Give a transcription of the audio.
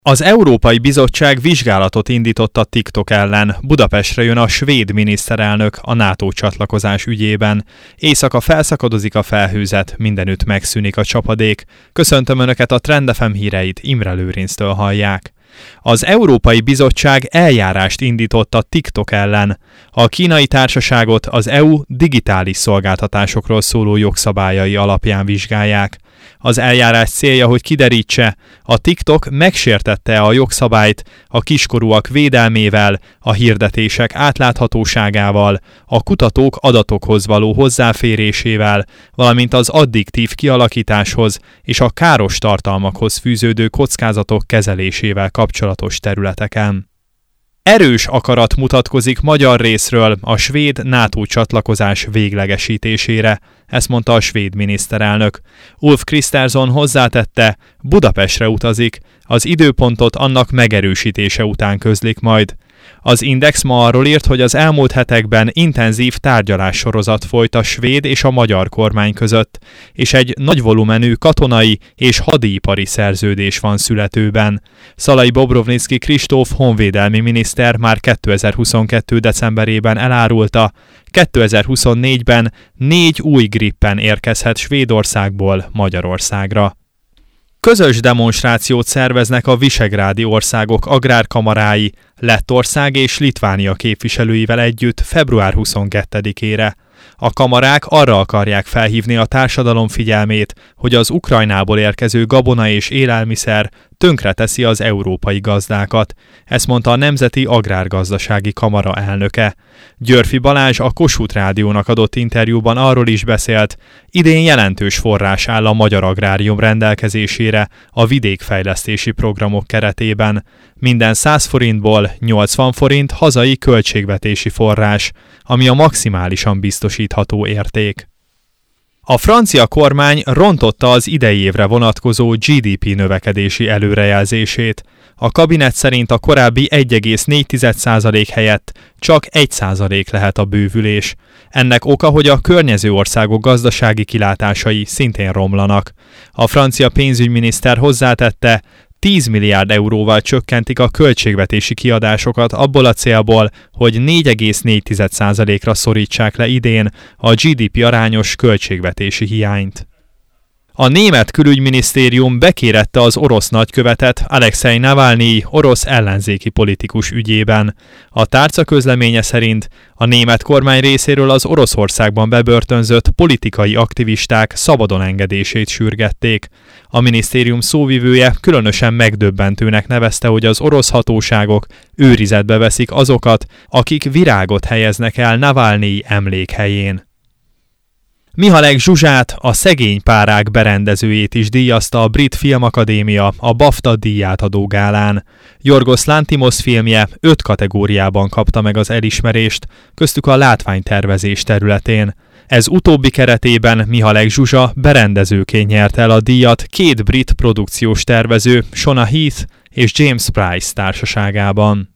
Az Európai Bizottság vizsgálatot indított a TikTok ellen. Budapestre jön a svéd miniszterelnök a NATO csatlakozás ügyében. Éjszaka felszakadozik a felhőzet, mindenütt megszűnik a csapadék. Köszöntöm Önöket, a Trend FM híreit Imre Lőrinctől hallják. Az Európai Bizottság eljárást indított a TikTok ellen. A kínai társaságot az EU digitális szolgáltatásokról szóló jogszabályai alapján vizsgálják. Az eljárás célja, hogy kiderítse, a TikTok megsértette a jogszabályt a kiskorúak védelmével, a hirdetések átláthatóságával, a kutatók adatokhoz való hozzáférésével, valamint az addiktív kialakításhoz és a káros tartalmakhoz fűződő kockázatok kezelésével kapcsolatos területeken. Erős akarat mutatkozik magyar részről a svéd NATO csatlakozás véglegesítésére, ezt mondta a svéd miniszterelnök. Ulf Kristersson hozzátette, Budapestre utazik, az időpontot annak megerősítése után közlik majd. Az Index ma arról írt, hogy az elmúlt hetekben intenzív tárgyalássorozat folyt a svéd és a magyar kormány között, és egy nagy volumenű katonai és hadipari szerződés van születőben. Szalai Bobrovnicki Kristóf honvédelmi miniszter már 2022. decemberében elárulta, 2024-ben 4 új Gripen érkezhet Svédországból Magyarországra. Közös demonstrációt szerveznek a visegrádi országok agrárkamarái, Lettország és Litvánia képviselőivel együtt február 22-ére. A kamarák arra akarják felhívni a társadalom figyelmét, hogy az Ukrajnából érkező gabona és élelmiszer tönkreteszi az európai gazdákat. Ezt mondta a Nemzeti Agrárgazdasági Kamara elnöke. Györfi Balázs a Kossuth Rádiónak adott interjúban arról is beszélt, idén jelentős forrás áll a magyar agrárium rendelkezésére a vidékfejlesztési programok keretében. Minden 100 forintból 80 forint hazai költségvetési forrás, ami a maximálisan biztosítható érték. A francia kormány rontotta az idei évre vonatkozó GDP növekedési előrejelzését. A kabinet szerint a korábbi 1,4% helyett csak 1% lehet a bővülés. Ennek oka, hogy a környező országok gazdasági kilátásai szintén romlanak. A francia pénzügyminiszter hozzátette, 10 milliárd euróval csökkentik a költségvetési kiadásokat abból a célból, hogy 4,4%-ra szorítsák le idén a GDP arányos költségvetési hiányt. A német külügyminisztérium bekérette az orosz nagykövetet Alexei Navalnyi orosz ellenzéki politikus ügyében. A tárca közleménye szerint a német kormány részéről az Oroszországban bebörtönzött politikai aktivisták szabadon engedését sürgették. A minisztérium szóvivője különösen megdöbbentőnek nevezte, hogy az orosz hatóságok őrizetbe veszik azokat, akik virágot helyeznek el Navalnyi emlékhelyén. Mihalek Zsuzsát, a Szegény párák berendezőjét is díjazta a Brit Filmakadémia a BAFTA díjátadó gálán. Yorgos Lanthimos filmje 5 kategóriában kapta meg az elismerést, köztük a látványtervezés területén. Ez utóbbi keretében Mihalek Zsuzsa berendezőként nyert el a díjat 2 brit produkciós tervező, Shona Heath és James Price társaságában.